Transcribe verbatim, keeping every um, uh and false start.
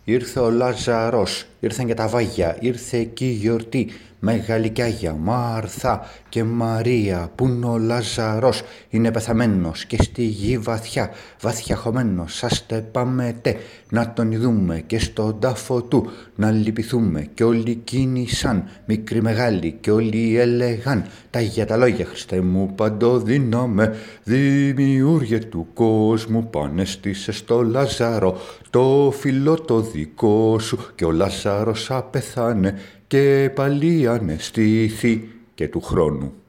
Ήρθε ο Λάζαρος, ήρθαν και τα βάγια, ήρθε εκεί η γιορτή. Μεγάλη κι Άγια Μάρθα και Μαρία, που είναι ο Λάζαρος, είναι πεθαμένος και στη γη βαθιά, βαθιά χωμένος. Άστε πάμε τε, να τον ειδούμε και στον τάφο του, να λυπηθούμε. Κι όλοι κίνησαν, μικροί μεγάλοι, και όλοι έλεγαν τα για τα λόγια. Χριστέ μου παντοδύναμε, δημιούργε του κόσμου, πανέστησε στο Λάζαρο το φιλό το δικό σου, και ο Λάζαρος απεθάνε και πάλι αναισθήθη και του χρόνου.